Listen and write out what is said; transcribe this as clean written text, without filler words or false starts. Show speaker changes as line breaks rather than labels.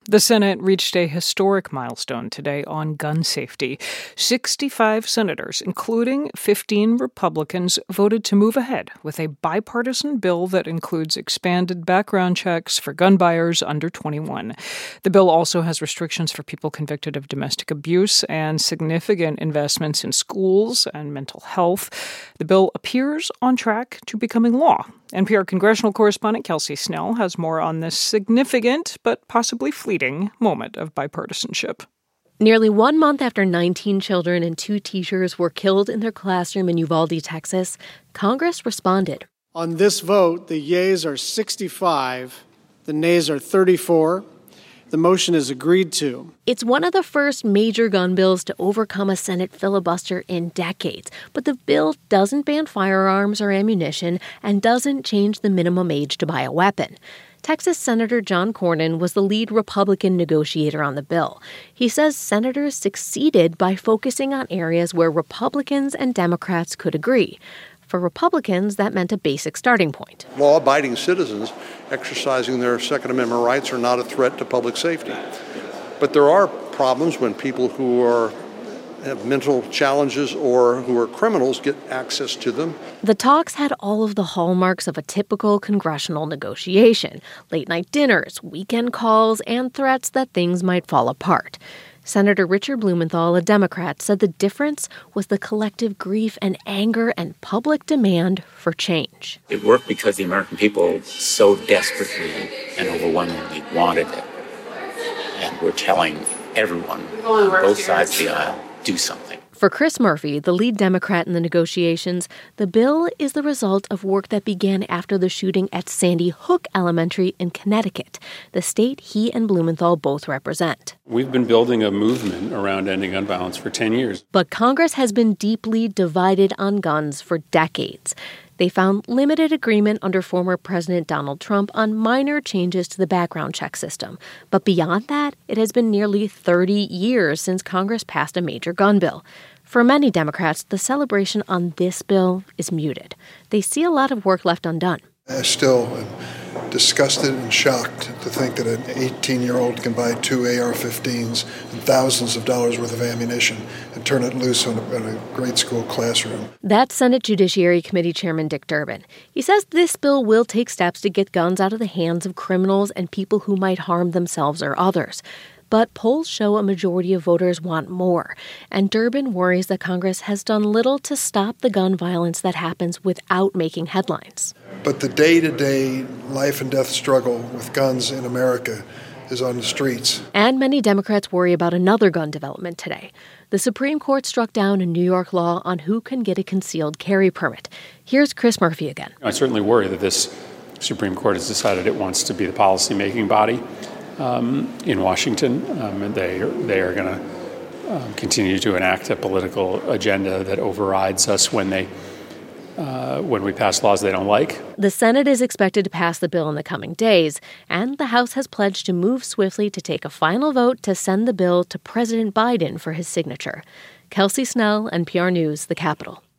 The Senate reached a historic milestone today on gun safety. 65 senators, including 15 Republicans, voted to move ahead with a bipartisan bill that includes expanded background checks for gun buyers under 21. The bill also has restrictions for people convicted of domestic abuse and significant investments in schools and mental health. The bill appears on track to becoming law. NPR congressional correspondent Kelsey Snell has more on this significant but possibly fleeting moment of bipartisanship.
Nearly 1 month after 19 children and 2 teachers were killed in their classroom in Uvalde, Texas, Congress responded.
On this vote, the yeas are 65, the nays are 34. The motion is agreed to.
It's one of the first major gun bills to overcome a Senate filibuster in decades. But the bill doesn't ban firearms or ammunition and doesn't change the minimum age to buy a weapon. Texas Senator John Cornyn was the lead Republican negotiator on the bill. He says senators succeeded by focusing on areas where Republicans and Democrats could agree. For Republicans, that meant a basic starting point.
Law-abiding citizens exercising their Second Amendment rights are not a threat to public safety. But there are problems when people who have mental challenges or who are criminals get access to them.
The talks had all of the hallmarks of a typical congressional negotiation: late-night dinners, weekend calls, and threats that things might fall apart. Senator Richard Blumenthal, a Democrat, said the difference was the collective grief and anger and public demand for change.
It worked because the American people so desperately and overwhelmingly wanted it. And we're telling everyone on both sides of the aisle, do something.
For Chris Murphy, the lead Democrat in the negotiations, the bill is the result of work that began after the shooting at Sandy Hook Elementary in Connecticut, the state he and Blumenthal both represent.
We've been building a movement around ending gun violence for 10 years.
But Congress has been deeply divided on guns for decades. They found limited agreement under former President Donald Trump on minor changes to the background check system. But beyond that, it has been nearly 30 years since Congress passed a major gun bill. For many Democrats, the celebration on this bill is muted. They see a lot of work left undone.
I still am disgusted and shocked to think that an 18-year-old can buy 2 AR-15s and thousands of dollars worth of ammunition and turn it loose in a grade school classroom.
That's Senate Judiciary Committee Chairman Dick Durbin. He says this bill will take steps to get guns out of the hands of criminals and people who might harm themselves or others. But polls show a majority of voters want more, and Durbin worries that Congress has done little to stop the gun violence that happens without making headlines.
But the day-to-day life and death struggle with guns in America is on the streets.
And many Democrats worry about another gun development today. The Supreme Court struck down a New York law on who can get a concealed carry permit. Here's Chris Murphy again.
I certainly worry that this Supreme Court has decided it wants to be the policymaking body in Washington, and they are going to continue to enact a political agenda that overrides us when we pass laws they don't like.
The Senate is expected to pass the bill in the coming days, and the House has pledged to move swiftly to take a final vote to send the bill to President Biden for his signature. Kelsey Snell, NPR News, the Capitol.